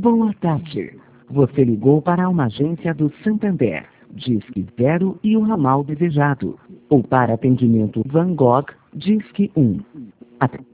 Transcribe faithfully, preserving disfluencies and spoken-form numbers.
Boa tarde. Você ligou para uma agência do Santander, Disque zero e o ramal desejado. Ou para atendimento Van Gogh, Disque um. Até